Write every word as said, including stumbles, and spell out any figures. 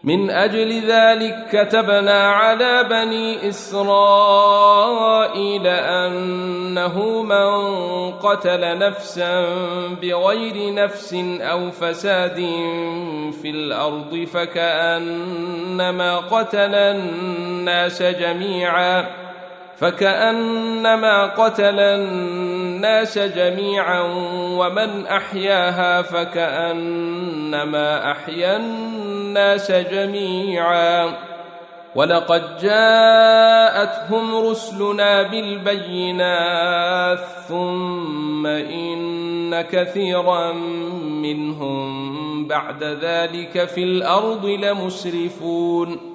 من أجل ذلك كتبنا على بني إسرائيل أنه من قتل نفسا بغير نفس أو فساد في الأرض فكأنما قتل الناس جميعا فكأنما قتل الناس جميعا ومن أحياها فكأنما أحيا الناس جميعا. ولقد جاءتهم رسلنا بالبينات ثم إن كثيرا منهم بعد ذلك في الأرض لمسرفون.